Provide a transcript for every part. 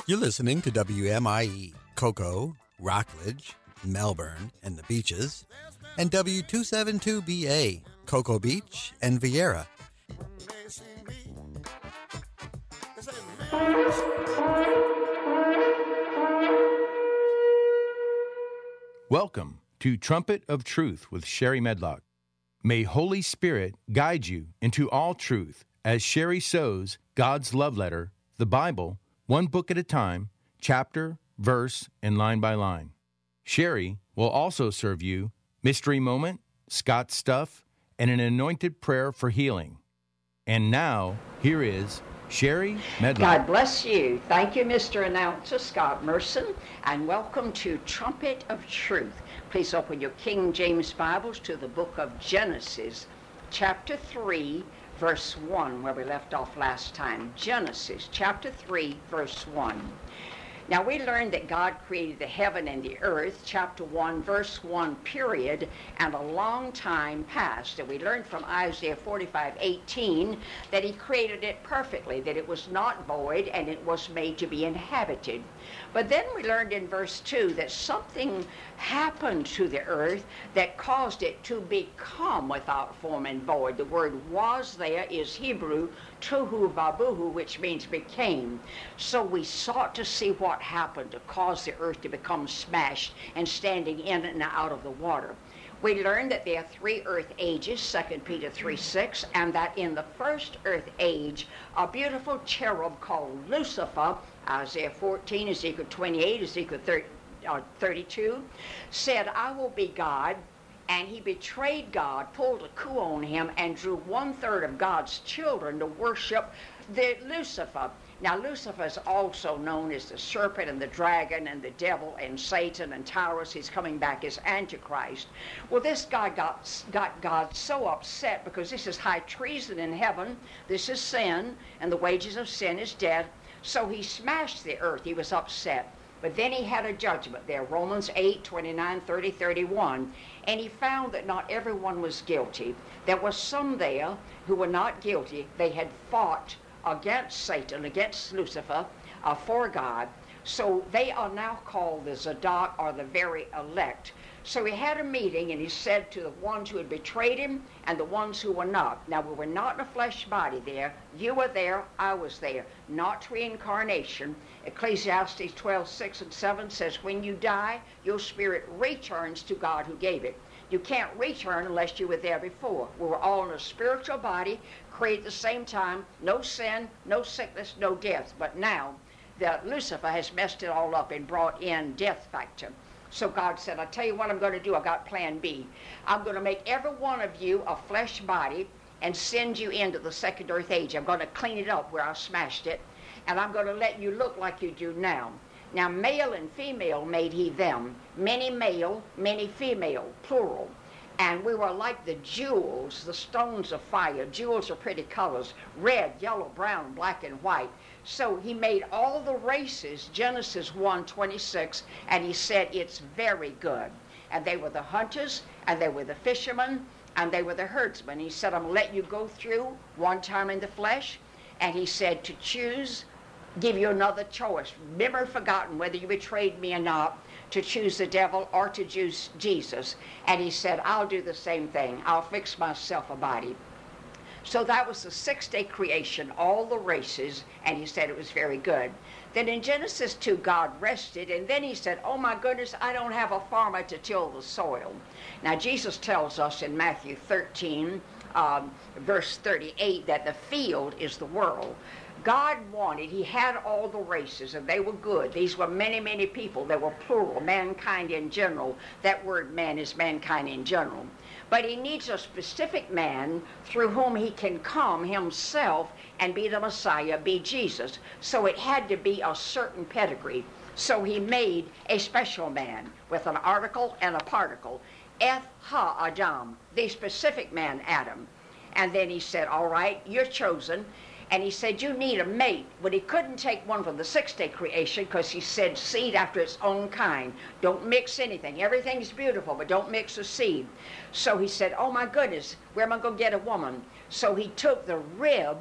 You're listening to WMIE, Cocoa, Rockledge, Melbourne, and the Beaches, and W272BA, Cocoa Beach and Vieira. Welcome to Trumpet of Truth with Sherry Medlock. May Holy Spirit guide you into all truth as Sherry sows God's love letter, the Bible, one book at a time, chapter, verse, and line by line. Sherry will also serve you Mystery Moment, Scott Stuff, and an anointed prayer for healing. And now, here is Sherry Medlock. God bless you. Thank you, Mr. Announcer Scott Merson, and welcome to Trumpet of Truth. Please open your King James Bibles to the book of Genesis, chapter 3, verse 1, where we left off last time. Genesis, chapter 3, verse 1. Now, we learned that God created the heaven and the earth, chapter 1, verse 1, period, and a long time past. And we learned from Isaiah 45:18 that he created it perfectly, that it was not void, and it was made to be inhabited. But then we learned in verse 2 that something happened to the earth that caused it to become without form and void. The word was there is Hebrew, tohu vabuhu, which means became. So we sought to see what happened to cause the earth to become smashed and standing in and out of the water. We learned that there are three earth ages, 2 Peter 3:6, and that in the first earth age, a beautiful cherub called Lucifer, Isaiah 14, Ezekiel 28, Ezekiel 32, said, I will be God, and he betrayed God, pulled a coup on him, and drew 1/3 of God's children to worship the Lucifer. Now, Lucifer is also known as the serpent and the dragon and the devil and Satan and Taurus. He's coming back as Antichrist. Well, this guy got God so upset because this is high treason in heaven. This is sin, and the wages of sin is death. So he smashed the earth. He was upset. But then he had a judgment there, Romans 8, 29, 30, 31, and he found that not everyone was guilty. There were some there who were not guilty. They had fought against Satan, against Lucifer, for God. So they are now called the Zadok, or the very elect. So he had a meeting, and he said to the ones who had betrayed him and the ones who were not. Now, we were not in a flesh body there. You were there. I was there. Not reincarnation. Ecclesiastes 12, 6 and 7 says, when you die, your spirit returns to God who gave it. You can't return unless you were there before. We were all in a spiritual body, created at the same time. No sin, no sickness, no death. But now, Lucifer has messed it all up and brought in death factor. So God said, I'll tell you what I'm going to do. I got plan B. I'm going to make every one of you a flesh body and send you into the second earth age. I'm going to clean it up where I smashed it, and I'm going to let you look like you do now. Now, male and female made he them. Many male, many female, plural. And we were like the jewels, the stones of fire. Jewels are pretty colors, red, yellow, brown, black, and white. So he made all the races, Genesis 1:26, and he said it's very good. And they were the hunters, and they were the fishermen, and they were the herdsmen. He said, I'm going to let you go through one time in the flesh. And he said to choose, give you another choice. Never forgotten whether you betrayed me or not, to choose the devil or to choose Jesus. And he said, I'll do the same thing. I'll fix myself a body. So that was the 6-day creation, all the races, and he said it was very good. Then in Genesis 2, God rested, and then he said, oh my goodness, I don't have a farmer to till the soil. Now Jesus tells us in Matthew 13, verse 38, that the field is the world. God wanted, he had all the races, and they were good. These were many, many people. They were plural, mankind in general. That word man is mankind in general. But he needs a specific man through whom he can come himself and be the Messiah, be Jesus. So it had to be a certain pedigree. So he made a special man with an article and a particle. Eth ha Adam, the specific man, Adam. And then he said, all right, you're chosen. And he said, you need a mate. But he couldn't take one from the 6-day creation because he said seed after its own kind. Don't mix anything. Everything's beautiful, but don't mix a seed. So he said, oh my goodness, where am I going to get a woman? So he took the rib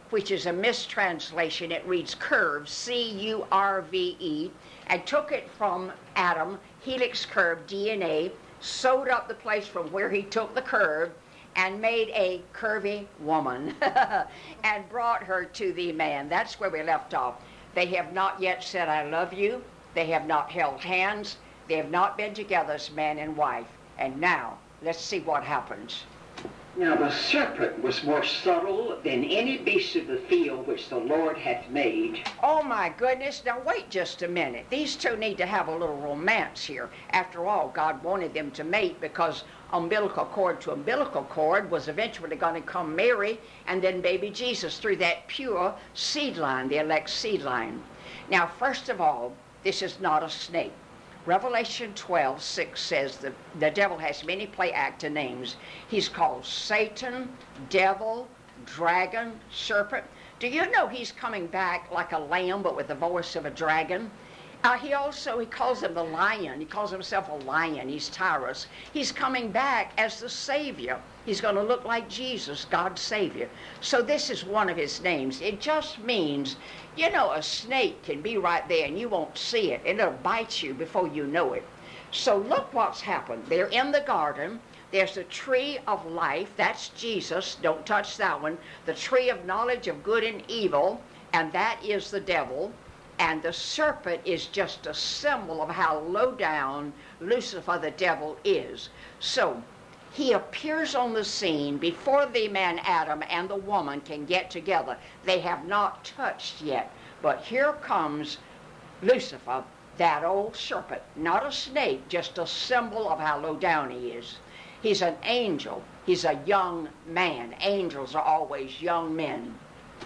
which is a mistranslation. It reads curve, C-U-R-V-E, and took it from Adam, helix curve, DNA, sewed up the place from where he took the curve, and made a curvy woman and brought her to the man. That's where we left off. They have not yet said, I love you. They have not held hands. They have not been together as man and wife. And now, let's see what happens. Now the serpent was more subtle than any beast of the field which the Lord hath made. Oh my goodness, now wait just a minute. These two need to have a little romance here. After all, God wanted them to mate because umbilical cord to umbilical cord was eventually going to come Mary and then baby Jesus through that pure seed line, the elect seed line. Now, first of all, this is not a snake. Revelation 12:6 says the devil has many play actor names. He's called Satan, devil, dragon, serpent. Do you know he's coming back like a lamb but with the voice of a dragon? He calls him the lion. He calls himself a lion. He's Tyrus. He's coming back as the Savior. He's going to look like Jesus, God's Savior. So this is one of his names. It just means, you know, a snake can be right there and you won't see it, and it'll bite you before you know it. So look what's happened. They're in the garden. There's the tree of life. That's Jesus. Don't touch that one. The tree of knowledge of good and evil, and that is the devil. And the serpent is just a symbol of how low down Lucifer, the devil, is. So he appears on the scene before the man Adam and the woman can get together. They have not touched yet. But here comes Lucifer, that old serpent, not a snake, just a symbol of how low down he is. He's an angel. He's a young man. Angels are always young men.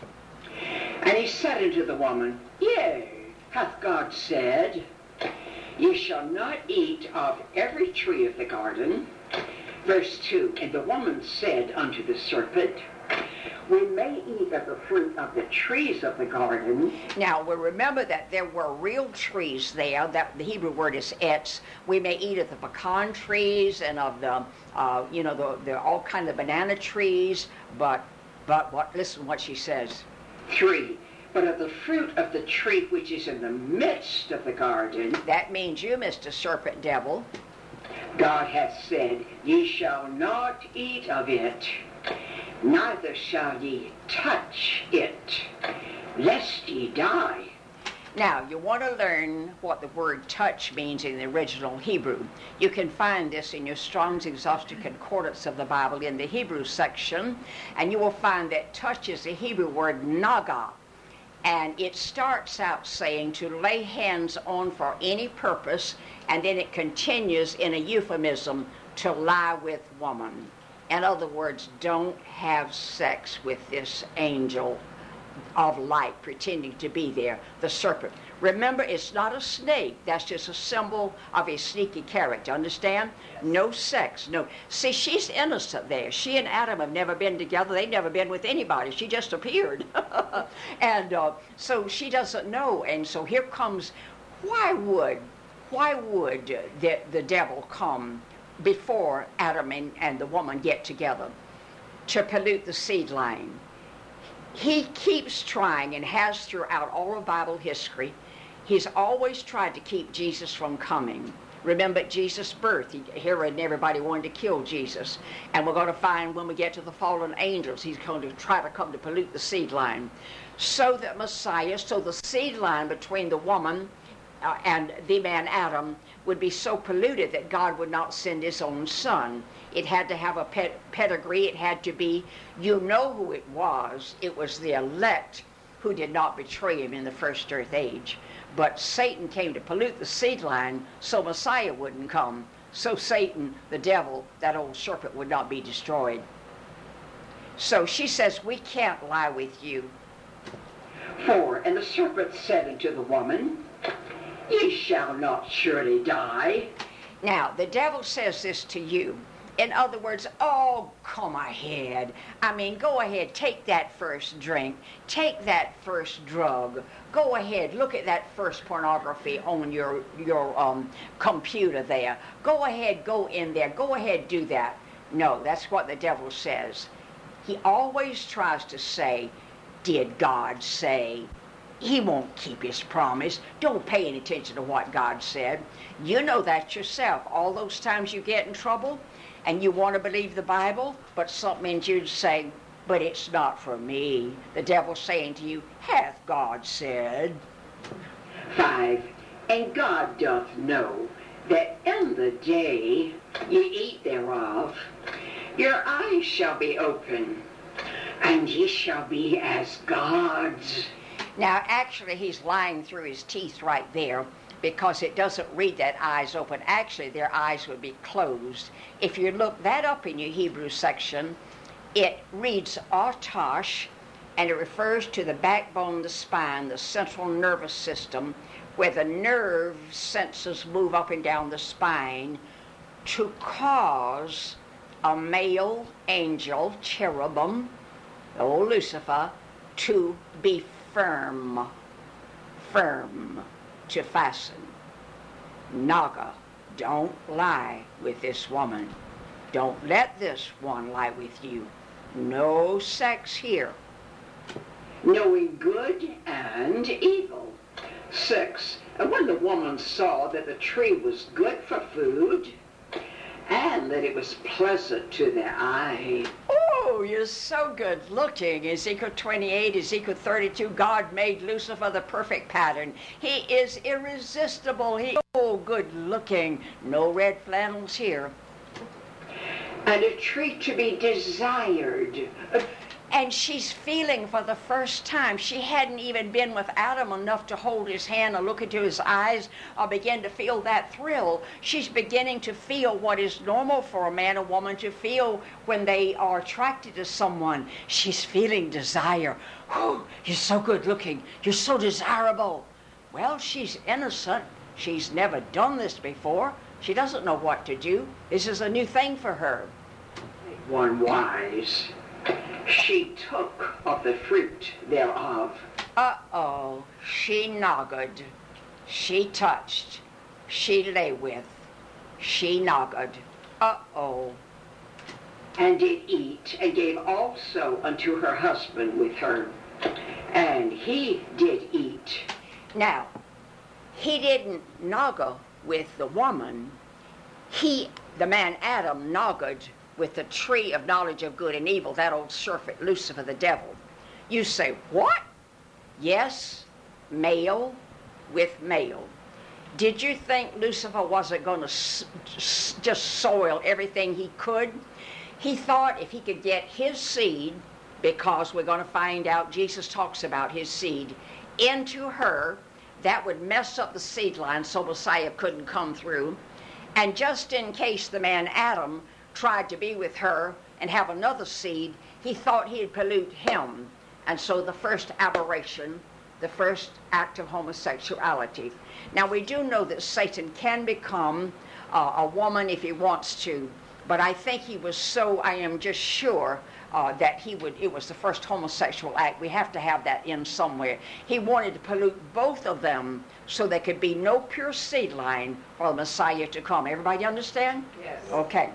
And he said unto the woman, Yea, hath God said, Ye shall not eat of every tree of the garden. Verse 2, And the woman said unto the serpent, We may eat of the fruit of the trees of the garden. Now, we remember that there were real trees there. That the Hebrew word is etz. We may eat of the pecan trees and of the, the all kind of banana trees. But what? Listen what she says. 3, But of the fruit of the tree which is in the midst of the garden. That means you, Mr. Serpent Devil. God hath said, Ye shall not eat of it, neither shall ye touch it, lest ye die. Now, you want to learn what the word touch means in the original Hebrew. You can find this in your Strong's Exhaustive Concordance of the Bible in the Hebrew section, and you will find that touch is the Hebrew word naga, and it starts out saying to lay hands on for any purpose, and then it continues in a euphemism to lie with woman. In other words, don't have sex with this angel of light pretending to be there, the serpent. Remember, it's not a snake. That's just a symbol of a sneaky character. Understand? Yes. No sex. No. See, she's innocent there. She and Adam have never been together. They've never been with anybody. She just appeared. And so she doesn't know. And so here comes, why would the devil come before Adam and the woman get together? To pollute the seed line. He keeps trying and has throughout all of Bible history. He's always tried to keep Jesus from coming. Remember at Jesus' birth, Herod and everybody wanted to kill Jesus. And we're going to find when we get to the fallen angels, he's going to try to come to pollute the seed line. So that Messiah, so the seed line between the woman and the man Adam would be so polluted that God would not send his own son. It had to have a pedigree. It had to be, you know who it was. It was the elect who did not betray him in the first earth age. But Satan came to pollute the seed line so Messiah wouldn't come. So Satan, the devil, that old serpent, would not be destroyed. So she says, we can't lie with you. 4, And the serpent said unto the woman, Ye shall not surely die. Now, the devil says this to you. In other words, oh, come ahead. I mean, go ahead, take that first drink. Take that first drug. Go ahead, look at that first pornography on your computer there. Go ahead, go in there. Go ahead, do that. No, that's what the devil says. He always tries to say, did God say? He won't keep his promise. Don't pay any attention to what God said. You know that yourself. All those times you get in trouble and you want to believe the Bible, but something in you say, but it's not for me. The devil's saying to you, hath God said? 5. And God doth know that in the day ye eat thereof, your eyes shall be open, and ye shall be as gods. Now, actually, he's lying through his teeth right there, because it doesn't read that eyes open. Actually, their eyes would be closed. If you look that up in your Hebrew section, it reads artash, and it refers to the backbone, the spine, the central nervous system, where the nerve senses move up and down the spine to cause a male angel, cherubim, old Lucifer, to be firm, to fasten. Naga, don't lie with this woman. Don't let this one lie with you. No sex here. Knowing good and evil. 6. And when the woman saw that the tree was good for food, and that it was pleasant to the eye. Oh, you're so good looking. Ezekiel 28, Ezekiel 32, God made Lucifer the perfect pattern. He is irresistible. He is so good looking. No red flannels here. And a tree to be desired. And she's feeling for the first time. She hadn't even been with Adam enough to hold his hand or look into his eyes or begin to feel that thrill. She's beginning to feel what is normal for a man or woman to feel when they are attracted to someone. She's feeling desire. Oh, you're so good looking. You're so desirable. Well, she's innocent. She's never done this before. She doesn't know what to do. This is a new thing for her. One wise. She took of the fruit thereof. Uh-oh. She nogged. She touched. She lay with. She nogged. Uh-oh. And did eat, and gave also unto her husband with her. And he did eat. Now, he didn't noggle with the woman. The man Adam noggled with the tree of knowledge of good and evil, that old serpent, Lucifer, the devil. You say, what? Yes, male with male. Did you think Lucifer wasn't going to just soil everything he could? He thought if he could get his seed, because we're going to find out Jesus talks about his seed, into her, that would mess up the seed line so Messiah couldn't come through. And just in case the man Adam tried to be with her and have another seed, he thought he'd pollute him. And so the first aberration, the first act of homosexuality. Now we do know that Satan can become a woman if he wants to, but I think he was so, I am just sure that it was the first homosexual act. We have to have that in somewhere. He wanted to pollute both of them so there could be no pure seed line for the Messiah to come. Everybody understand? Yes. Okay.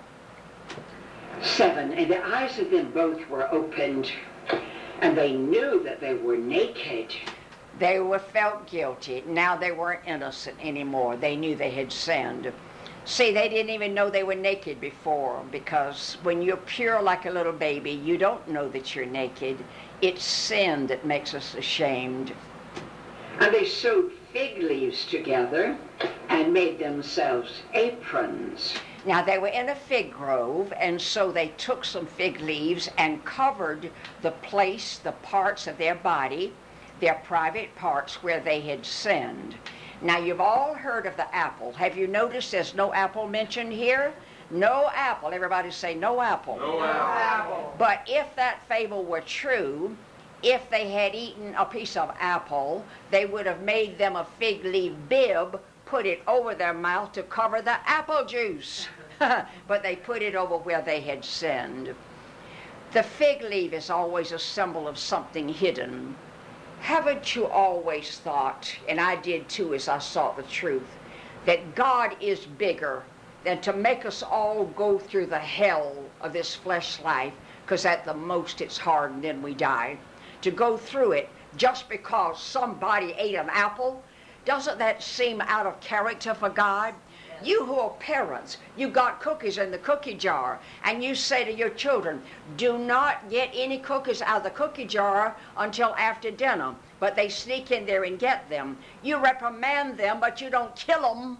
7. And the eyes of them both were opened, and they knew that they were naked. They were felt guilty. Now they weren't innocent anymore. They knew they had sinned. See, they didn't even know they were naked before, because when you're pure like a little baby, you don't know that you're naked. It's sin that makes us ashamed. And they sewed fig leaves together and made themselves aprons. Now, they were in a fig grove, and so they took some fig leaves and covered the place, the parts of their body, their private parts where they had sinned. Now, you've all heard of the apple. Have you noticed there's no apple mentioned here? No apple. Everybody say no apple. No apple. But if that fable were true, if they had eaten a piece of apple, they would have made them a fig leaf bib, put it over their mouth to cover the apple juice. But they put it over where they had sinned. The fig leaf is always a symbol of something hidden. Haven't you always thought, and I did too as I sought the truth, that God is bigger than to make us all go through the hell of this flesh life, because at the most it's hard and then we die. to go through it just because somebody ate an apple? Doesn't that seem out of character for God? You who are parents, you got cookies in the cookie jar, and you say to your children, do not get any cookies out of the cookie jar until after dinner. But they sneak in there and get them. You reprimand them, but you don't kill them.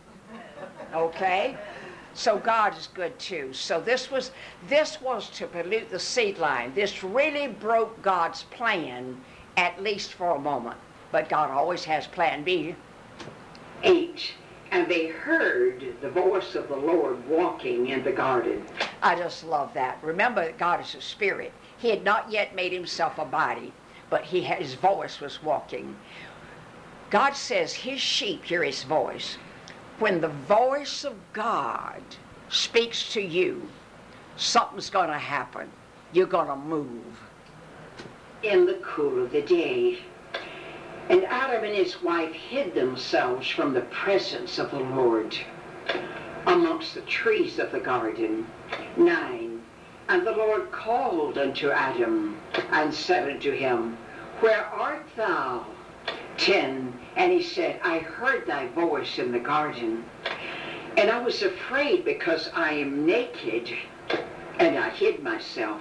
Okay? So God is good too. So this was to pollute the seed line. This really broke God's plan, at least for a moment. But God always has plan B. 8. And they heard the voice of the Lord walking in the garden. I just love that. Remember that God is a spirit. He had not yet made himself a body, but his voice was walking. God says his sheep hear his voice. When the voice of God speaks to you, something's going to happen. You're going to move. In the cool of the day, and Adam and his wife hid themselves from the presence of the Lord amongst the trees of the garden. 9. And the Lord called unto Adam and said unto him, Where art thou? 10. And he said, I heard thy voice in the garden, and I was afraid because I am naked, and I hid myself.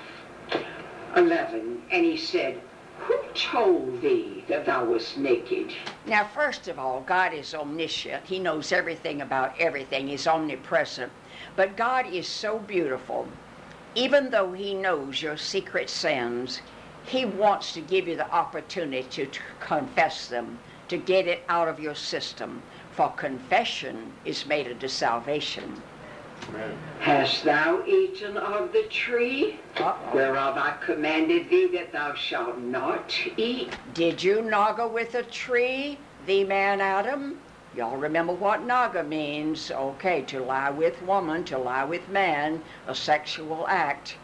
11. And he said, Who told thee that thou wast naked? Now, first of all, God is omniscient. He knows everything about everything. He's omnipresent. But God is so beautiful. Even though he knows your secret sins, he wants to give you the opportunity to confess them, to get it out of your system. For confession is made unto salvation. Amen. Hast thou eaten of the tree whereof I commanded thee that thou shalt not eat? Did you naga with a tree, the man Adam? Y'all remember what naga means. Okay, to lie with woman, to lie with man, a sexual act.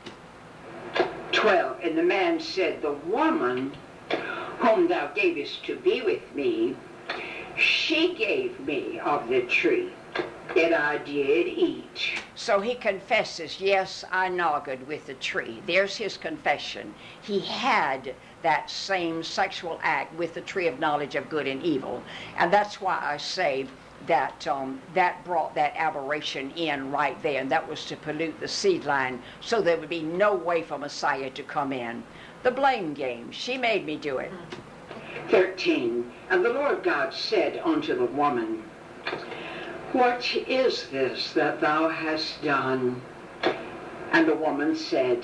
12. And the man said, The woman whom thou gavest to be with me, she gave me of the tree, and I did eat. So he confesses, yes, I noggled with the tree. There's his confession. He had that same sexual act with the tree of knowledge of good and evil. And that's why I say that that brought that aberration in right there, and that was to pollute the seed line so there would be no way for Messiah to come in. The blame game. She made me do it. 13. And the Lord God said unto the woman, What is this that thou hast done? And the woman said,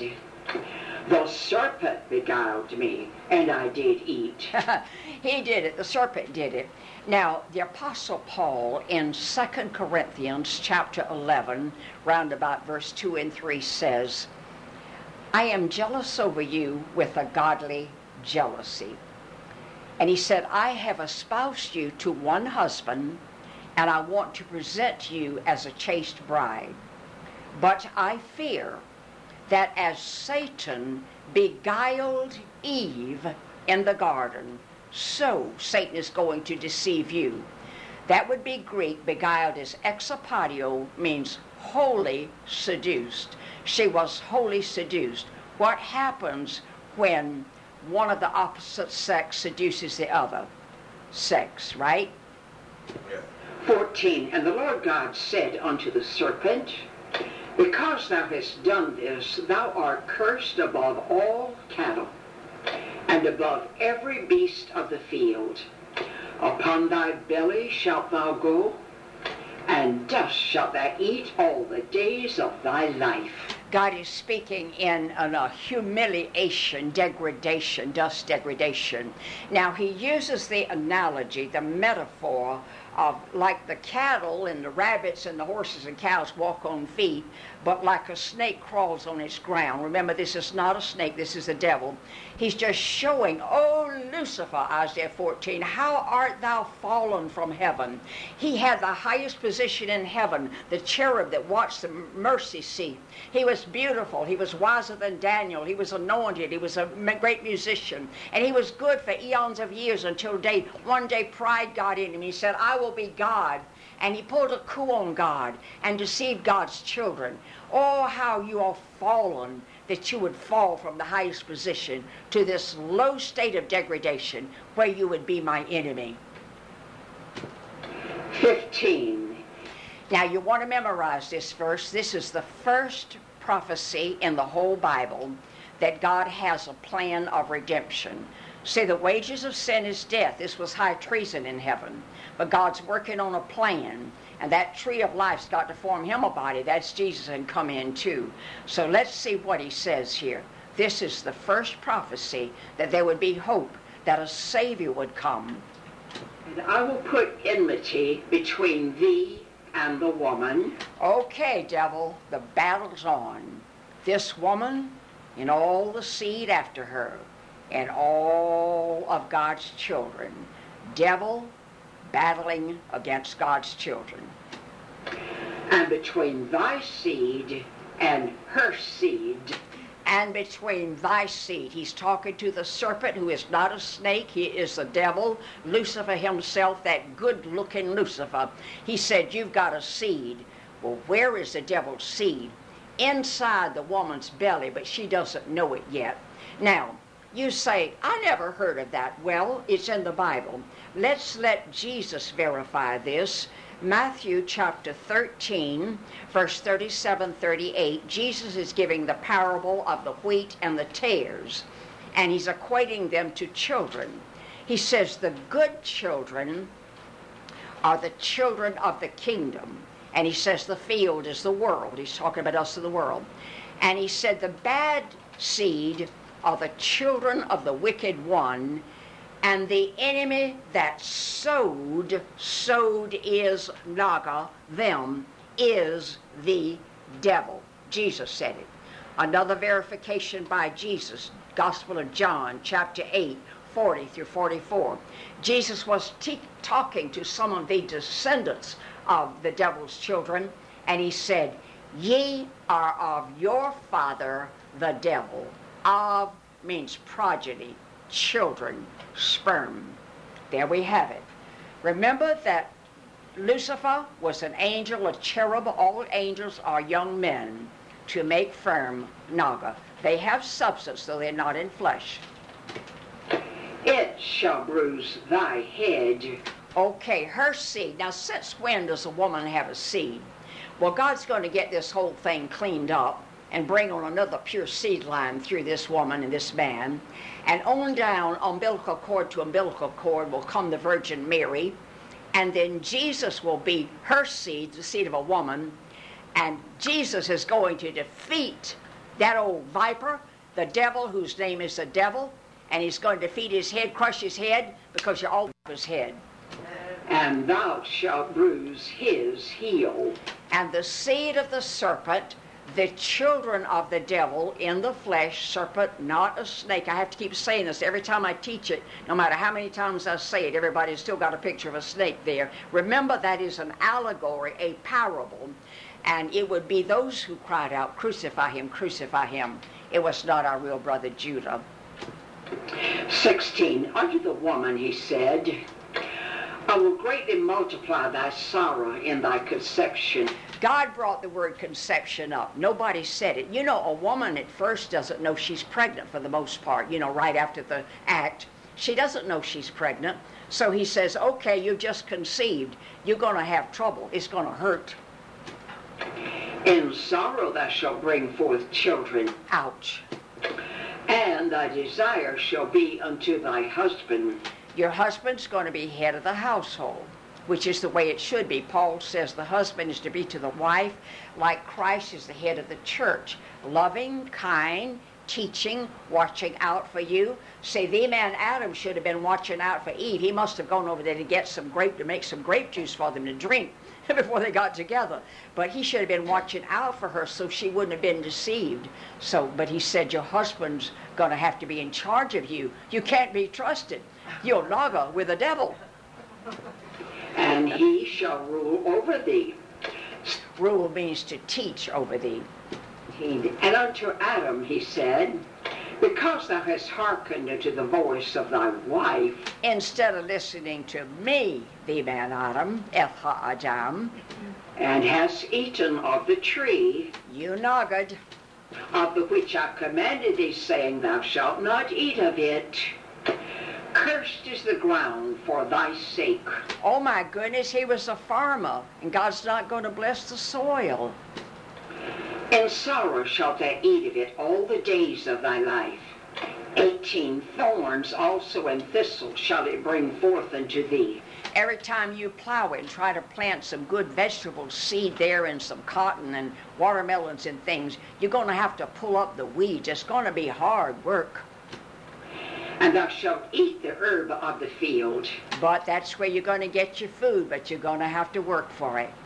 The serpent beguiled me, and I did eat. He did it. The serpent did it. Now, the Apostle Paul in 2 Corinthians chapter 11, round about verse 2 and 3 says, I am jealous over you with a godly jealousy. And he said, I have espoused you to one husband, and I want to present you as a chaste bride. But I fear that as Satan beguiled Eve in the garden, so Satan is going to deceive you. That would be Greek. Beguiled is exapadio, means wholly seduced. She was wholly seduced. What happens when one of the opposite sex seduces the other? Sex, right? Yeah. 14. And the Lord God said unto the serpent, Because thou hast done this, thou art cursed above all cattle, and above every beast of the field. Upon thy belly shalt thou go, and dust shalt thou eat all the days of thy life. God is speaking in a humiliation, degradation, dust degradation. Now he uses the analogy, the metaphor of like the cattle and the rabbits and the horses and cows walk on feet, but like a snake crawls on its ground. Remember, this is not a snake, this is the devil. He's just showing, oh Lucifer, Isaiah 14, how art thou fallen from heaven? He had the highest position in heaven, the cherub that watched the mercy seat. He was beautiful, he was wiser than Daniel, he was anointed, he was a great musician, and he was good for eons of years until one day pride got in him. He said, I will be God. And he pulled a coup on God and deceived God's children. Oh, how you are fallen that you would fall from the highest position to this low state of degradation where you would be my enemy? 15. Now you want to memorize this verse. This is the first prophecy in the whole Bible that God has a plan of redemption. See, the wages of sin is death. This was high treason in heaven. But God's working on a plan, and that tree of life's got to form him a body. That's Jesus, and come in too. So let's see what he says here. This is the first prophecy that there would be hope, that a Savior would come. And I will put enmity between thee and the woman. Okay, devil, the battle's on. This woman and all the seed after her and all of God's children. Devil battling against God's children. And between thy seed and her seed. And between thy seed. He's talking to the serpent, who is not a snake. He is the devil, Lucifer himself, that good-looking Lucifer. He said, you've got a seed. Well, where is the devil's seed? Inside the woman's belly, but she doesn't know it yet. Now, you say, I never heard of that. Well, it's in the Bible. Let's let Jesus verify this. Matthew chapter 13, verse 37, 38, Jesus is giving the parable of the wheat and the tares, and he's equating them to children. He says the good children are the children of the kingdom, and he says the field is the world. He's talking about us in the world. And he said the bad seed are the children of the wicked one, and the enemy that sowed is naga, them, is the devil. Jesus said it. Another verification by Jesus, Gospel of John, chapter 8, 40 through 44. Jesus was talking to some of the descendants of the devil's children, and he said, ye are of your father the devil. Of means progeny, children, sperm. There we have it. Remember that Lucifer was an angel, a cherub. All angels are young men to make firm naga. They have substance, though they're not in flesh. It shall bruise thy head. Okay, her seed. Now, since when does a woman have a seed? Well, God's going to get this whole thing cleaned up and bring on another pure seed line through this woman and this man. And on down, umbilical cord to umbilical cord, will come the Virgin Mary. And then Jesus will be her seed, the seed of a woman. And Jesus is going to defeat that old viper, the devil, whose name is the devil. And he's going to defeat his head, crush his head, because you're all his head. And thou shalt bruise his heel. And the seed of the serpent, the children of the devil in the flesh, serpent, not a snake. I have to keep saying this every time I teach it. No matter how many times I say it, everybody's still got a picture of a snake there. Remember, that is an allegory, a parable. And it would be those who cried out, crucify him, crucify him. It was not our real brother Judah. 16. Unto the woman he said, I will greatly multiply thy sorrow in thy conception. God brought the word conception up. Nobody said it. You know, a woman at first doesn't know she's pregnant for the most part, right after the act. She doesn't know she's pregnant. So he says, okay, you just conceived. You're going to have trouble. It's going to hurt. In sorrow thou shalt bring forth children. Ouch. And thy desire shall be unto thy husband. Your husband's going to be head of the household, which is the way it should be. Paul says the husband is to be to the wife like Christ is the head of the church. Loving, kind, teaching, watching out for you. Say, the man Adam should have been watching out for Eve. He must have gone over there to get some grape, to make some grape juice for them to drink before they got together. But he should have been watching out for her so she wouldn't have been deceived. But he said, your husband's going to have to be in charge of you. You can't be trusted. You're naga with the devil. And he shall rule over thee. Rule means to teach over thee. And unto Adam he said, because thou hast hearkened unto the voice of thy wife. Instead of listening to me, the man Adam, Eth Ha'adam. And hast eaten of the tree. You nagad. of the which I commanded thee, saying, Thou shalt not eat of it. Cursed is the ground for thy sake. Oh my goodness, he was a farmer, and God's not going to bless the soil. In sorrow shalt thou eat of it all the days of thy life. 18 thorns also and thistles shall it bring forth unto thee. Every time you plow it and try to plant some good vegetable seed there and some cotton and watermelons and things, you're going to have to pull up the weeds. It's going to be hard work. And thou shalt eat the herb of the field. But that's where you're going to get your food, but you're going to have to work for it.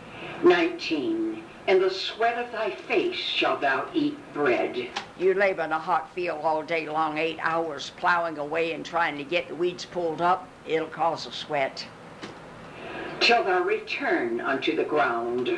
19. In the sweat of thy face shalt thou eat bread. You labor in a hot field all day long, 8 hours, plowing away and trying to get the weeds pulled up. It'll cause a sweat. Till thou return unto the ground.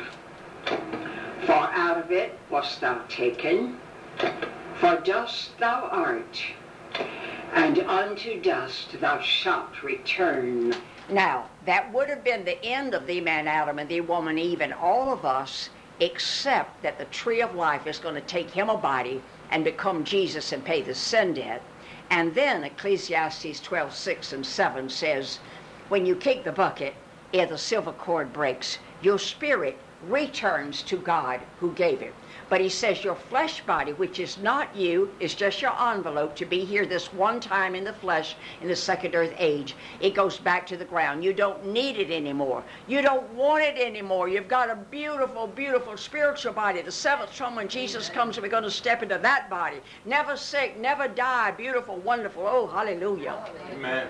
For out of it wast thou taken, for dust thou art, and unto dust thou shalt return. Now, that would have been the end of the man Adam and the woman Eve and all of us, except that the tree of life is going to take him a body and become Jesus and pay the sin debt. And then Ecclesiastes 12:6 and 7 says, when you kick the bucket, ere the silver cord breaks, your spirit returns to God who gave it. But he says your flesh body, which is not you, is just your envelope to be here this one time in the flesh in the second earth age. It goes back to the ground. You don't need it anymore. You don't want it anymore. You've got a beautiful, beautiful spiritual body. The seventh trump, when Jesus comes, we're going to step into that body. Never sick, never die, beautiful, wonderful. Oh, hallelujah. Amen.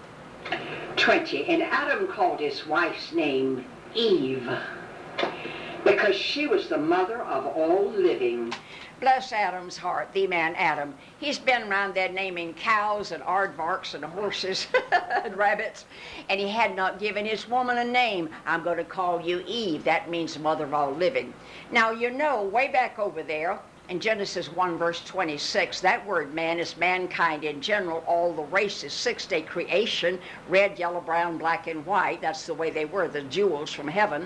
20. And Adam called his wife's name Eve, because she was the mother of all living. Bless Adam's heart, the man Adam. He's been around there naming cows and aardvarks and horses and rabbits, and he had not given his woman a name. I'm going to call you Eve. That means mother of all living. Now, you know, way back over there, in Genesis 1 verse 26, that word man is mankind in general, all the races, six-day creation, red, yellow, brown, black, and white. That's the way they were, the jewels from heaven.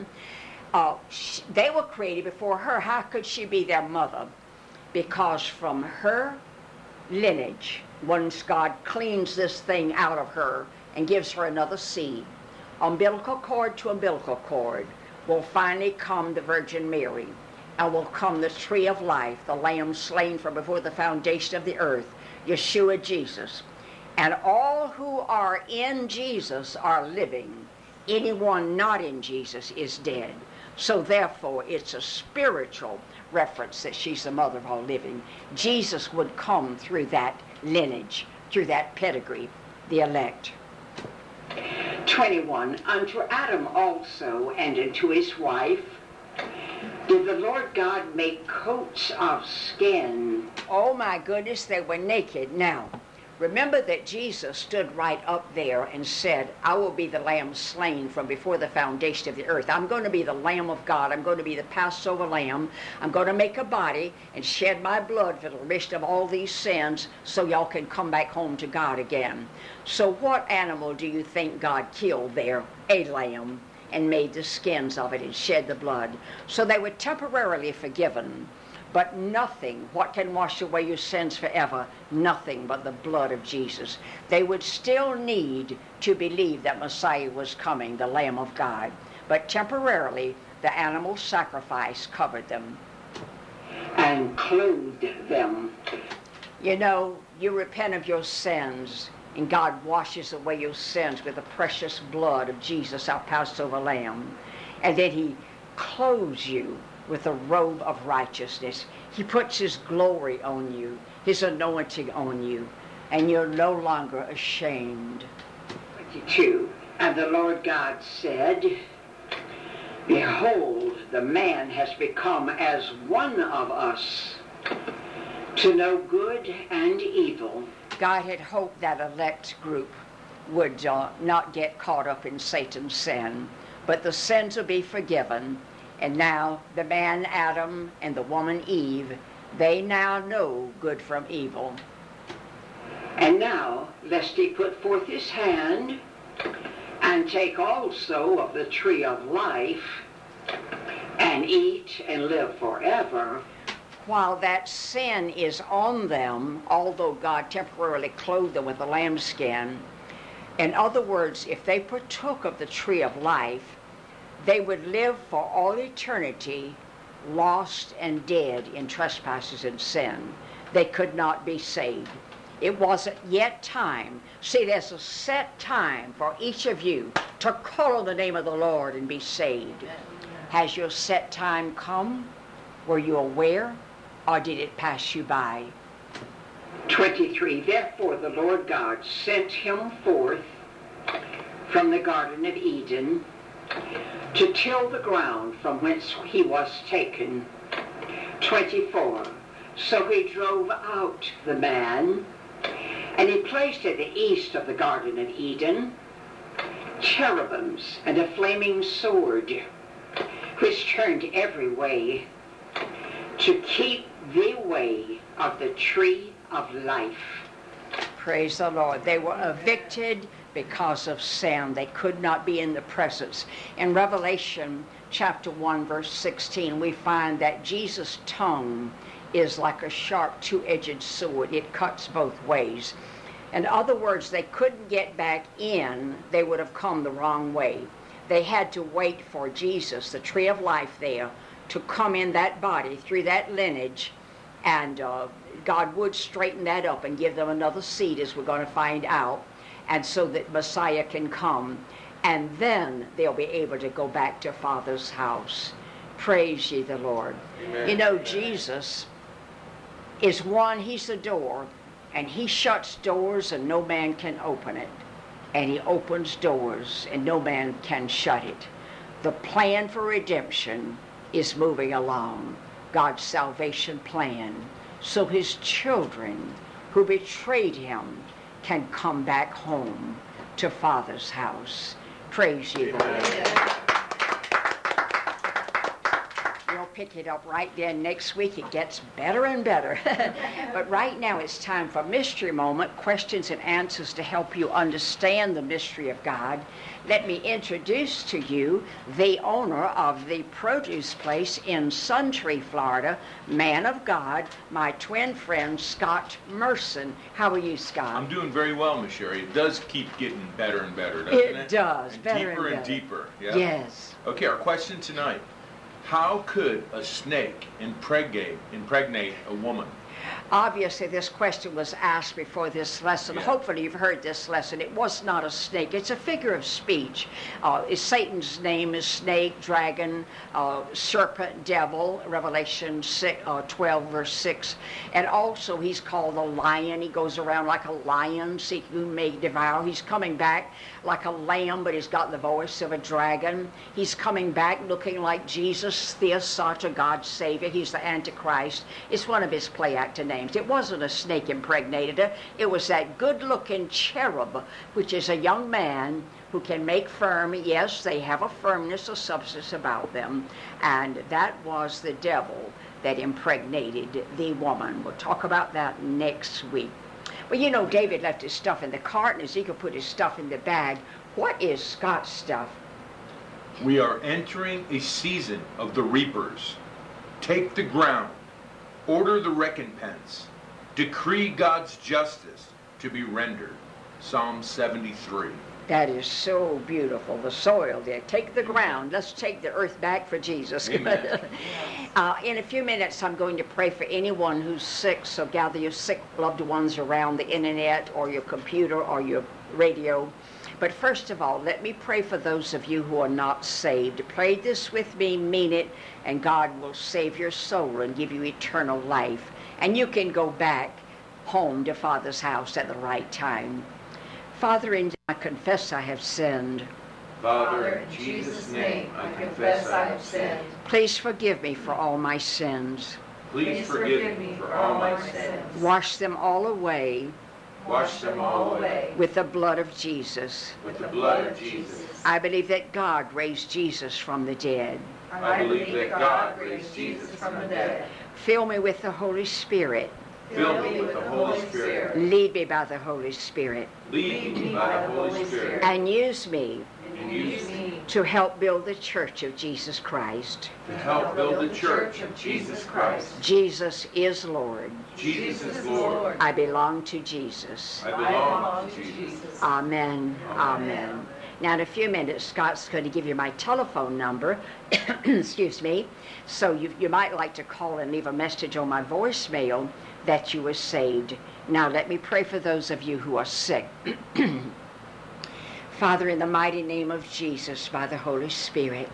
They were created before her. How could she be their mother? Because from her lineage, once God cleans this thing out of her and gives her another seed, umbilical cord to umbilical cord, will finally come the Virgin Mary, and will come the tree of life, the Lamb slain from before the foundation of the earth, Yeshua Jesus. And all who are in Jesus are living. Anyone not in Jesus is dead. So therefore, it's a spiritual reference that she's the mother of all living. Jesus would come through that lineage, through that pedigree, the elect. 21. Unto Adam also and unto his wife did the Lord God make coats of skin. Oh my goodness, they were naked. Now, remember that Jesus stood right up there and said, I will be the lamb slain from before the foundation of the earth. I'm going to be the Lamb of God. I'm going to be the Passover lamb. I'm going to make a body and shed my blood for the remission of all these sins so y'all can come back home to God again. So what animal do you think God killed there? A lamb, and made the skins of it and shed the blood. So they were temporarily forgiven. But nothing, what can wash away your sins forever? Nothing but the blood of Jesus. They would still need to believe that Messiah was coming, the Lamb of God. But temporarily, the animal sacrifice covered them. And clothed them. You know, you repent of your sins, and God washes away your sins with the precious blood of Jesus, our Passover Lamb. And then he clothes you with a robe of righteousness. He puts his glory on you, his anointing on you, and you're no longer ashamed. 22. And the Lord God said, Behold, the man has become as one of us, to know good and evil. God had hoped that elect group would not get caught up in Satan's sin, but the sins will be forgiven. And now the man Adam and the woman Eve, they now know good from evil. And now, lest he put forth his hand, and take also of the tree of life, and eat and live forever. while that sin is on them, although God temporarily clothed them with a lambskin, in other words, if they partook of the tree of life, they would live for all eternity lost and dead in trespasses and sin. They could not be saved. It wasn't yet time. See, there's a set time for each of you to call on the name of the Lord and be saved. Has your set time come? Were you aware, or did it pass you by? 23. Therefore the Lord God sent him forth from the Garden of Eden to till the ground from whence he was taken. 24. So he drove out the man, and he placed at the east of the Garden of Eden cherubims and a flaming sword, which turned every way to keep the way of the tree of life. Praise the Lord. They were evicted because of sin. They could not be in the presence. In Revelation chapter 1, verse 16, we find that Jesus' tongue is like a sharp two-edged sword. It cuts both ways. In other words, they couldn't get back in. They would have come the wrong way. They had to wait for Jesus, the tree of life there, to come in that body through that lineage, and God would straighten that up and give them another seed, as we're going to find out, and so that Messiah can come, and then they'll be able to go back to Father's house. Praise ye the Lord. Amen. You know, Jesus is one. He's the door, and he shuts doors and no man can open it, and he opens doors and no man can shut it. The plan for redemption is moving along, God's salvation plan, so his children who betrayed him can come back home to Father's house. Praise ye the Lord. We'll pick it up right then next week. It gets better and better. But right now it's time for Mystery Moment, questions and answers to help you understand the mystery of God. Let me introduce to you the owner of the produce place in Suntree, Florida, man of God, my twin friend, Scott Merson. How are you, Scott? I'm doing very well, Miss Sherry. It does keep getting better and better, doesn't it? It does, and better deeper and better. And deeper. Yeah? Yes. Okay, our question tonight. How could a snake impregnate a woman? Obviously, this question was asked before this lesson. Yeah. Hopefully, you've heard this lesson. It was not a snake. It's a figure of speech. Satan's name is snake, dragon, serpent, devil, Revelation 12, verse 6. And also, he's called a lion. He goes around like a lion, seeking whom may devour. He's coming back like a lamb, but he's got the voice of a dragon. He's coming back looking like Jesus, Theosata, God's Savior. He's the Antichrist. It's one of his play actor names. It wasn't a snake impregnated her. It was that good-looking cherub, which is a young man who can make firm. Yes, they have a firmness, a substance about them. And that was the devil that impregnated the woman. We'll talk about that next week. Well, you know, David left his stuff in the cart, and Ezekiel put his stuff in the bag. What is Scott's stuff? We are entering a season of the reapers. Take the ground. Order the recompense. Decree God's justice to be rendered. Psalm 73. That is so beautiful. The soil there. Take the ground. Let's take the earth back for Jesus. Amen. In a few minutes, I'm going to pray for anyone who's sick. So gather your sick loved ones around the internet or your computer or your radio. But first of all, let me pray for those of you who are not saved. Pray this with me, mean it, and God will save your soul and give you eternal life. And you can go back home to Father's house at the right time. Father, I confess I have sinned. Father, in Jesus' name, I confess I have sinned. Please forgive me for all my sins. Please forgive me for all my sins. Wash them all away. Wash them all away with the blood of Jesus. with the blood of Jesus. I believe that God raised Jesus from the dead. I believe that God raised Jesus from the dead. Fill me with the Holy Spirit. Fill me with the Holy Spirit. Lead me by the Holy Spirit. Lead me by the Holy Spirit. And use me and use me to help build the church of Jesus Christ. to help build the church of Jesus Christ. Jesus is Lord. Jesus is Lord. I belong to Jesus. I belong to Jesus. Amen. Amen. Now, in a few minutes, Scott's going to give you my telephone number. Excuse me. So you might like to call and leave a message on my voicemail that you were saved. Now, let me pray for those of you who are sick. Father, in the mighty name of Jesus, by the Holy Spirit,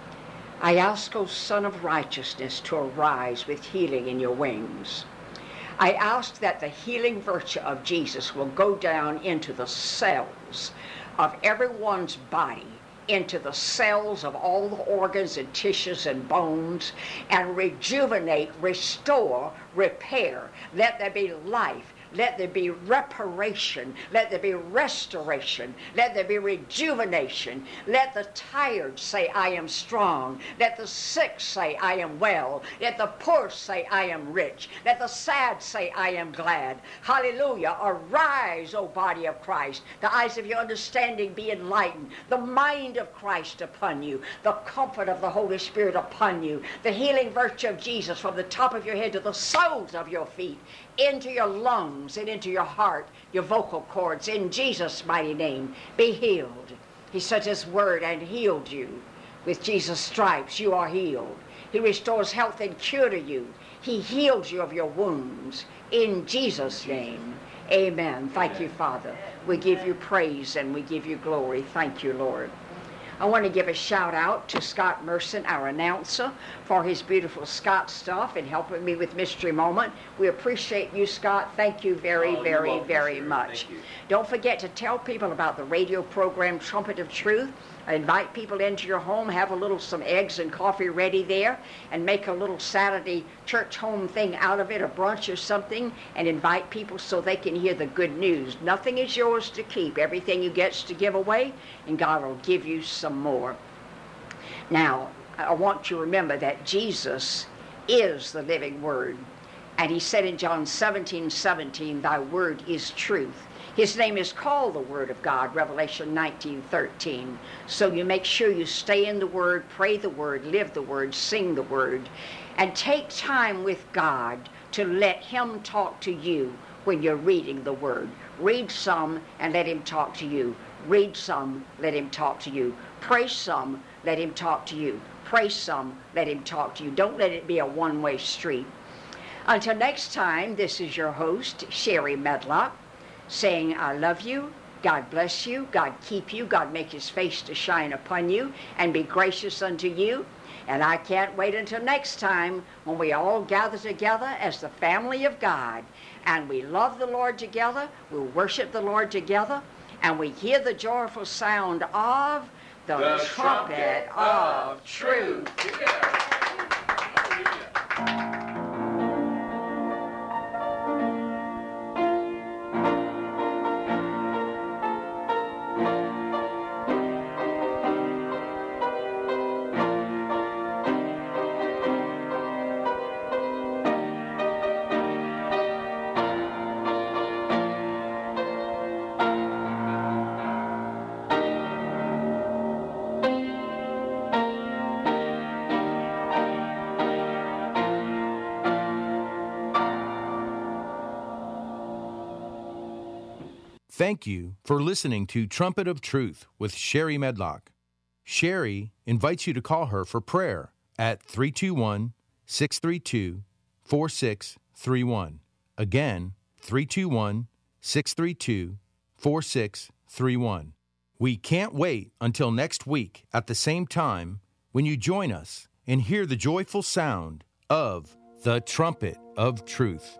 I ask, O Son of Righteousness, to arise with healing in your wings. I ask that the healing virtue of Jesus will go down into the cells of everyone's body, into the cells of all the organs and tissues and bones, and rejuvenate, restore, repair. Let there be life. Let there be reparation. Let there be restoration. Let there be rejuvenation. Let the tired say, I am strong. Let the sick say, I am well. Let the poor say, I am rich. Let the sad say, I am glad. Hallelujah. Arise, O body of Christ. The eyes of your understanding be enlightened. The mind of Christ upon you. The comfort of the Holy Spirit upon you. The healing virtue of Jesus from the top of your head to the soles of your feet, into your lungs and into your heart, your vocal cords. In Jesus' mighty name, be healed. He sent his word and healed you. With Jesus' stripes, you are healed. He restores health and cure to you. He heals you of your wounds. In Jesus' name, amen. Thank you, Father. We give you praise and we give you glory. Thank you, Lord. I want to give a shout out to Scott Merson, our announcer, for his beautiful Scott stuff and helping me with Mystery Moment. We appreciate you, Scott. Thank you very much. Don't forget to tell people about the radio program Trumpet of Truth. Invite people into your home, have some eggs and coffee ready there, and make a little Saturday church home thing out of it, a brunch or something, and invite people so they can hear the good news. Nothing is yours to keep. Everything you get to give away, and God will give you some more. Now, I want you to remember that Jesus is the living Word. And he said in John 17:17, thy word is truth. His name is called the Word of God, Revelation 19:13. So you make sure you stay in the Word, pray the Word, live the Word, sing the Word, and take time with God to let him talk to you when you're reading the Word. Read some and let him talk to you. Read some, let him talk to you. Pray some, let him talk to you. Pray some, let him talk to you. Don't let it be a one-way street. Until next time, this is your host, Sherry Medlock, saying I love you, God bless you, God keep you, God make his face to shine upon you, and be gracious unto you. And I can't wait until next time when we all gather together as the family of God, and we love the Lord together, we worship the Lord together, and we hear the joyful sound of the trumpet of truth. Thank you for listening to Trumpet of Truth with Sherry Medlock. Sherry invites you to call her for prayer at 321-632-4631. Again, 321-632-4631. We can't wait until next week at the same time when you join us and hear the joyful sound of the Trumpet of Truth.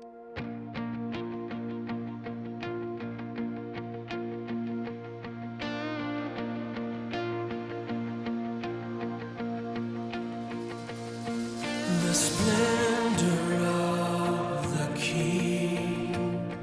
The splendor of the King,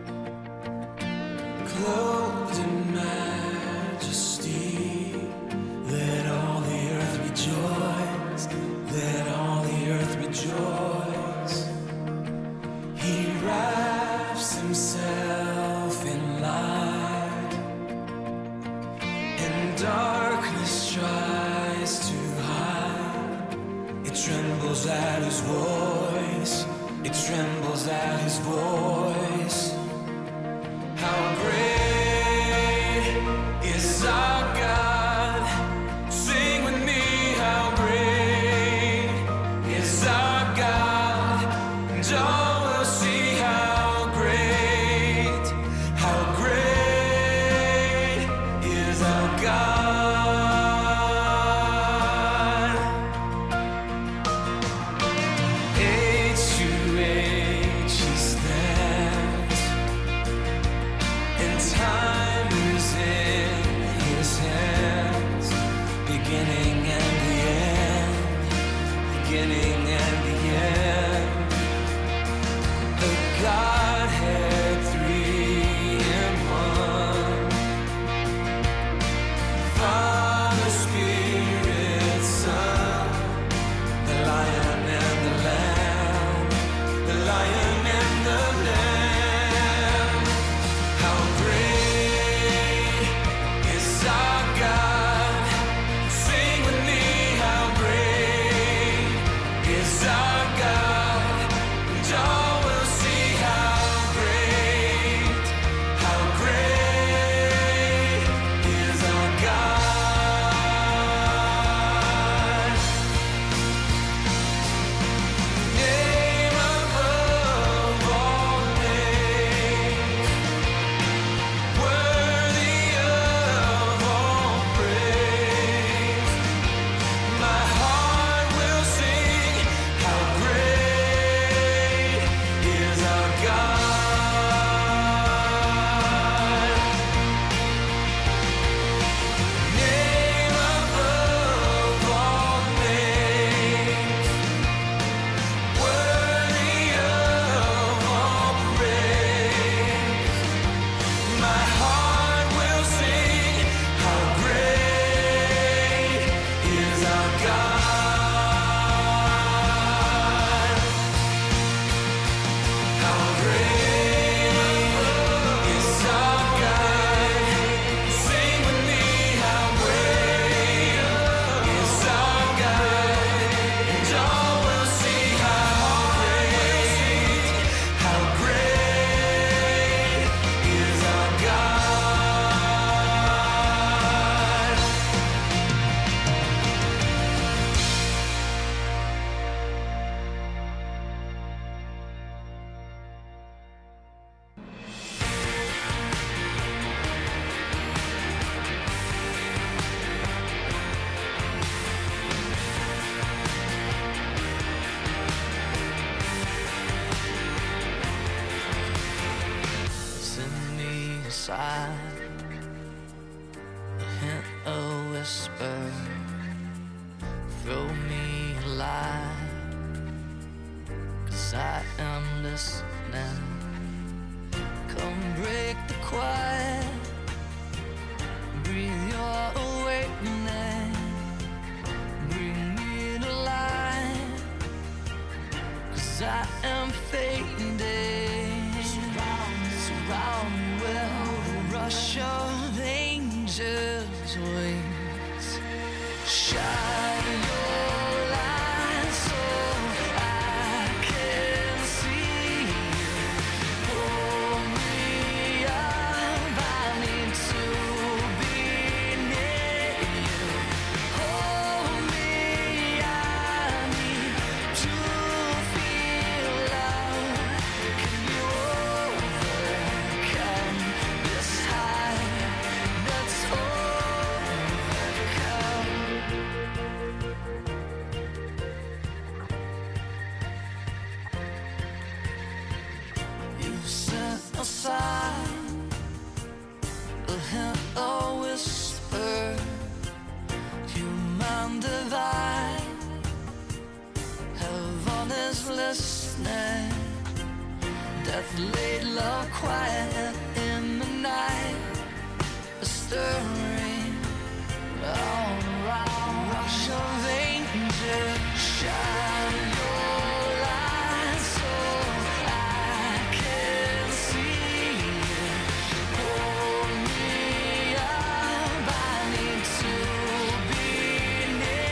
clothed in majesty, let all the earth rejoice, let all the earth rejoice. He wraps himself in light, and dark is too high. It trembles at his voice. It trembles at his voice. How great is our God? Sing with me, how great is our God? And all will see how great is our God. Age to age he stands, and time is in his hands. Beginning and the end, beginning and the end. The Godhead, three in one. Father, Spirit, Son, the Lion and the Lamb, the Lion and the Lamb. How great is our God? Sing with me, how great is our God? And all will see how great is our God. Name above all names, worthy of all praise. My heart will sing, how great is our God. Name above all names, worthy of all praise. My heart will sing, how great is our God. How great is our God? Sing with me, how great is our God? And all will see how great is our God. Send me a sign, a hint, a whisper. Throw me a line, 'cause I am listening. Come break the quiet, breathe your awakening. Bring me to life, 'cause I am fading. Surround me with a rush of angels' wings. Shine your light so I can see you. Pull me up, I need to be near you. Hold me, I need to feel love. Can you overcome this high that's overcome? You sent a sign, a hint, a whisper. Human divine, heaven is listening. Death laid love quiet in the night, a stirring all around. Rush of angels, shine your light so I can see you. Pull me up, I need to be near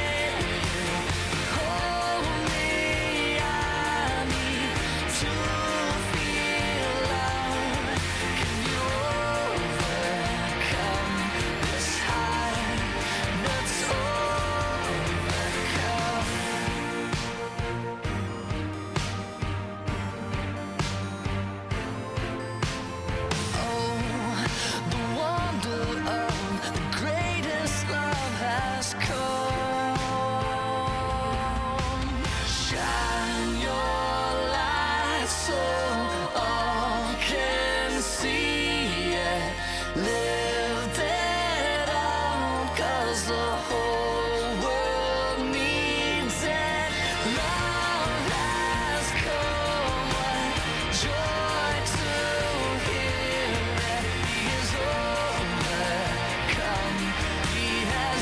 'cause the whole world needs it. Love has come, what joy to hear that He is overcome. He has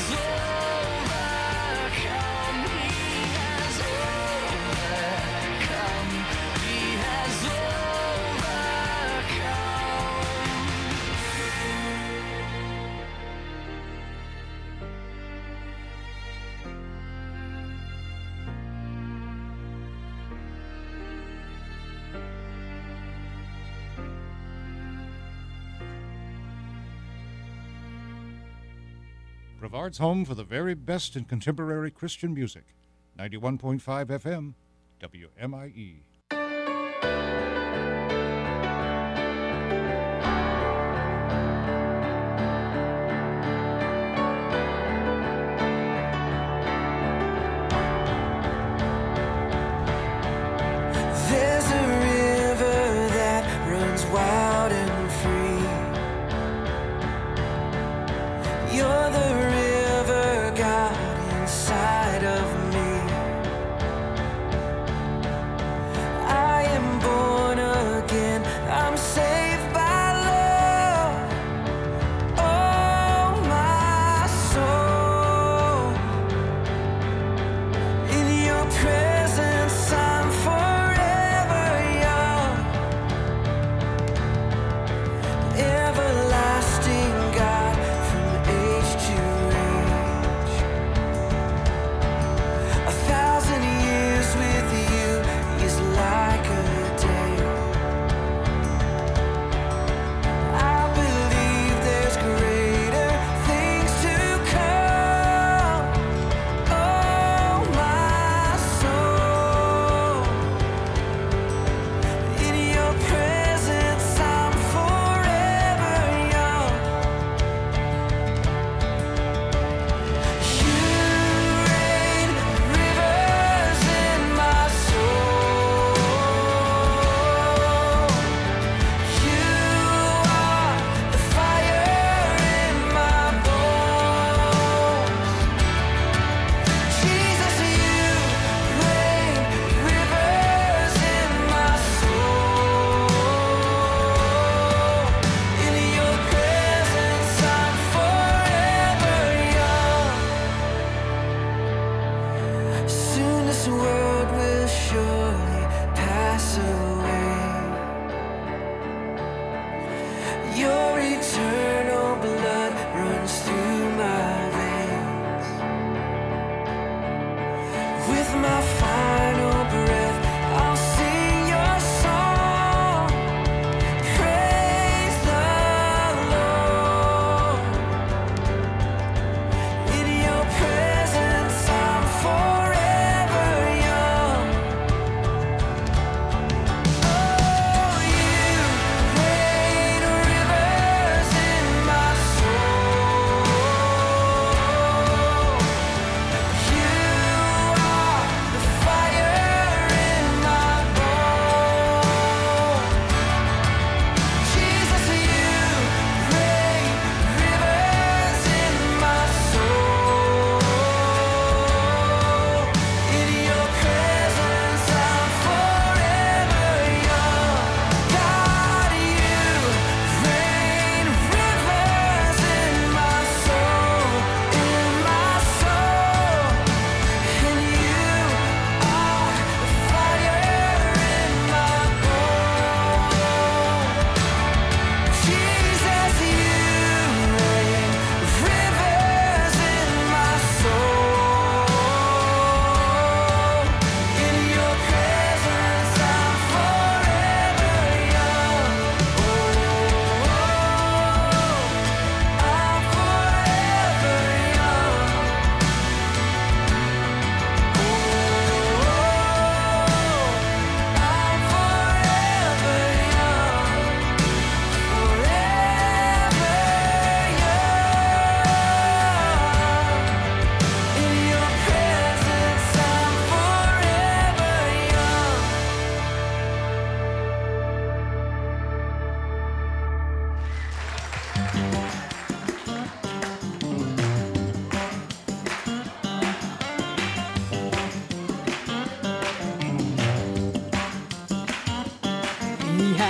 overcome. He has overcome. He has Brevard's home for the very best in contemporary Christian music. 91.5 FM, WMIE. There's a river that runs wild and free. You're the river, God, inside of me.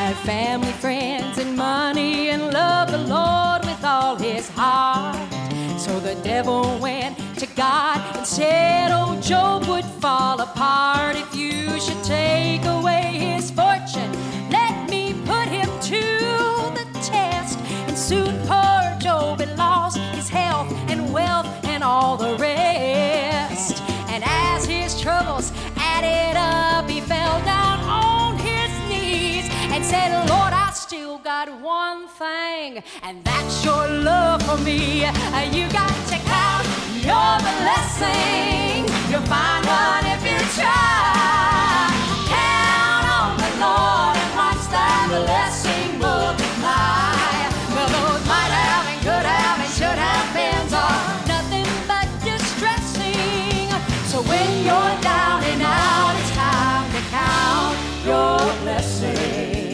had family, friends, and money, and loved the Lord with all his heart. So the devil went to God and said, oh, Job would fall apart if you should take away his fortune. Let me put him to the test. And soon poor Job had lost his health and wealth and all the rest. And as his troubles added up, he fell down on his knees and said, Lord, I still got one thing, and that's your love for me. You got to count your blessings. You'll find one if you try. Count on the Lord and watch that blessing multiply. Well, those might have and could have and should have beens are nothing but distressing. So when you're down and out, it's time to count your blessings.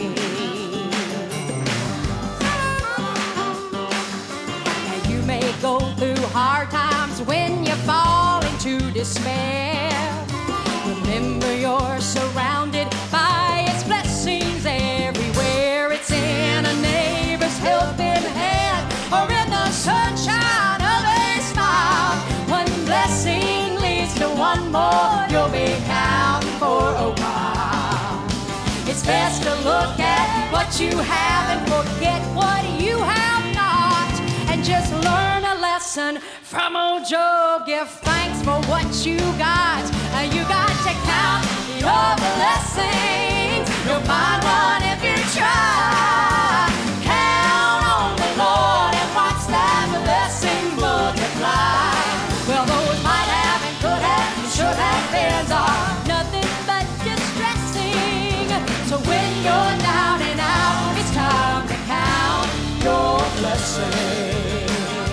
And you may go through hard times when you fall into despair. Remember you're surrounded by its blessings everywhere. It's in a neighbor's helping hand or in the sunshine of a smile. One blessing leads to one more. You'll be counting for a while. It's best to look at what you have and forget what you have not, and just learn a lesson from old Job. Give thanks for what you got. You got to count your blessings. You'll find one if you try. Count on the Lord and watch that blessing multiply. Well, those might have and could have and should have beens are nothing but distressing. So when you're down and out, it's time to count your blessings.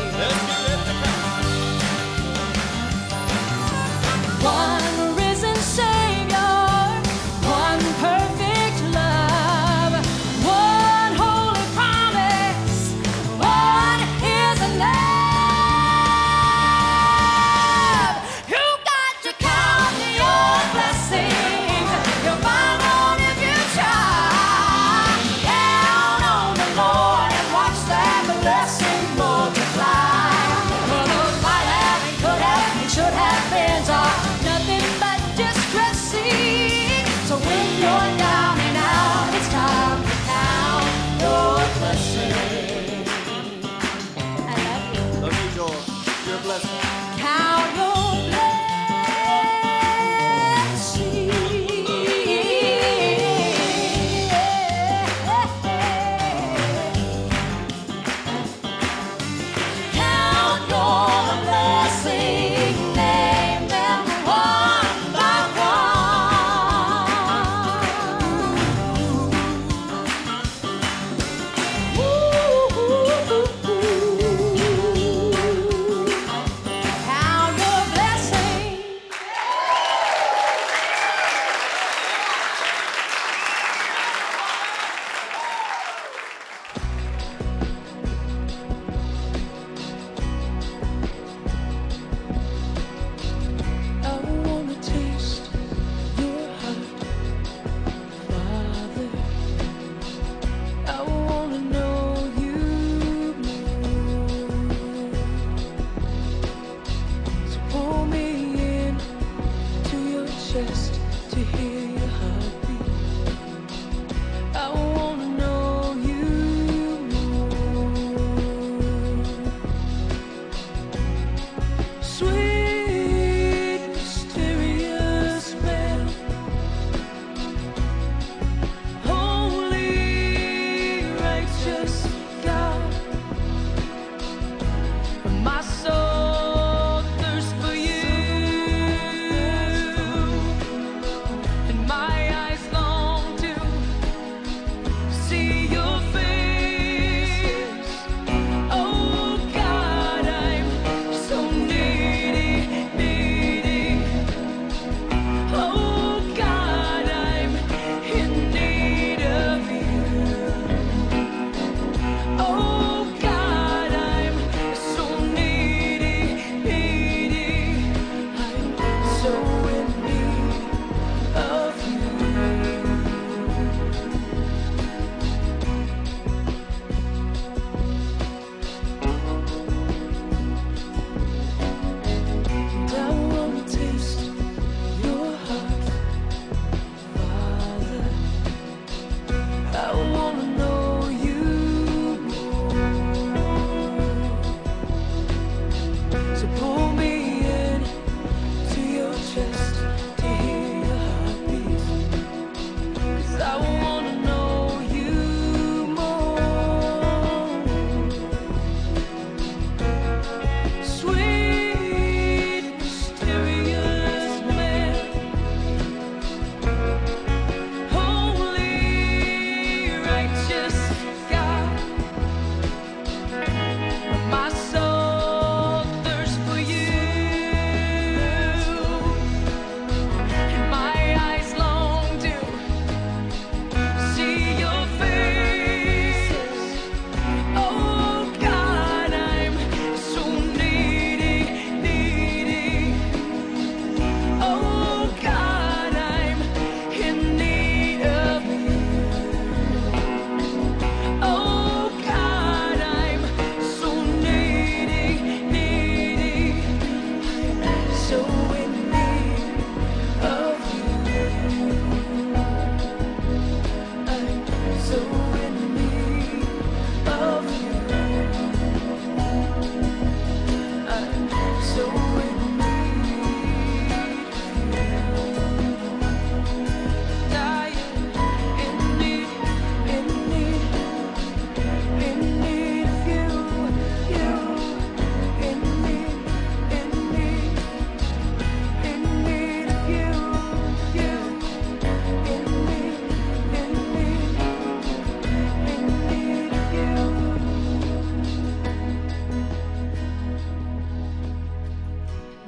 One risen Savior, one perfect love, one holy promise, one is enough. You got to count your blessings. You'll find one if you try. Count on the Lord and watch that blessing multiply. Well, those might have and could have and should have beens are nothing but distressing. So when you're down and out, it's time to count your blessings. I love you. Love you, George. You're a blessing. Count your blessings. Count your blessings. Name them one by one.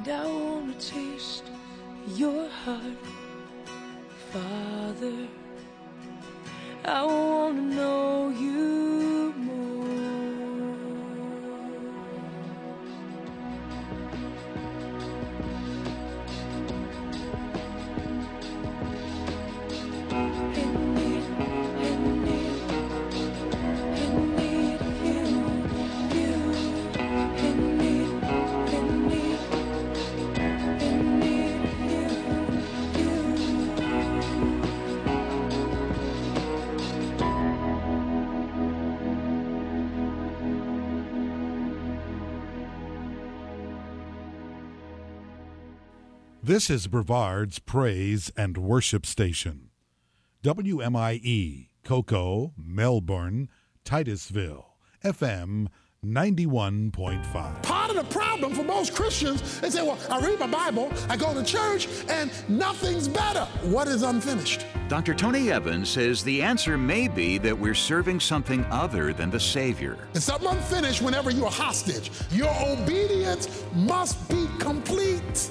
And I want to taste your heart, Father. I want to know you more. This is Brevard's Praise and Worship Station. WMIE, Cocoa, Melbourne, Titusville, FM 91.5. Part of the problem for most Christians, they say, well, I read my Bible, I go to church, and nothing's better. What is unfinished? Dr. Tony Evans says the answer may be that we're serving something other than the Savior. There's something unfinished whenever you're a hostage. Your obedience must be complete.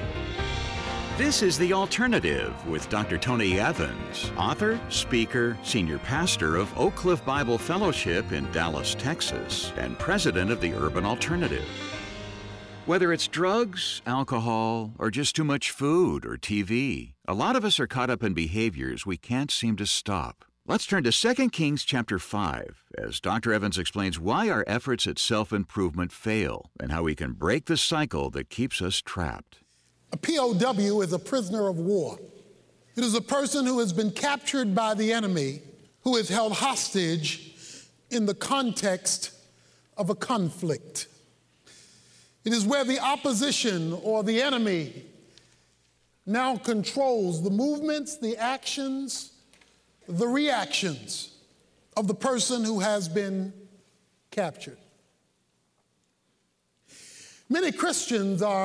This is The Alternative with Dr. Tony Evans, author, speaker, senior pastor of Oak Cliff Bible Fellowship in Dallas, Texas, and president of the Urban Alternative. Whether it's drugs, alcohol, or just too much food or TV, a lot of us are caught up in behaviors we can't seem to stop. Let's turn to 2 Kings chapter 5 as Dr. Evans explains why our efforts at self-improvement fail and how we can break the cycle that keeps us trapped. A POW is a prisoner of war. It is a person who has been captured by the enemy, who is held hostage in the context of a conflict. It is where the opposition or the enemy now controls the movements, the actions, the reactions of the person who has been captured. Many Christians are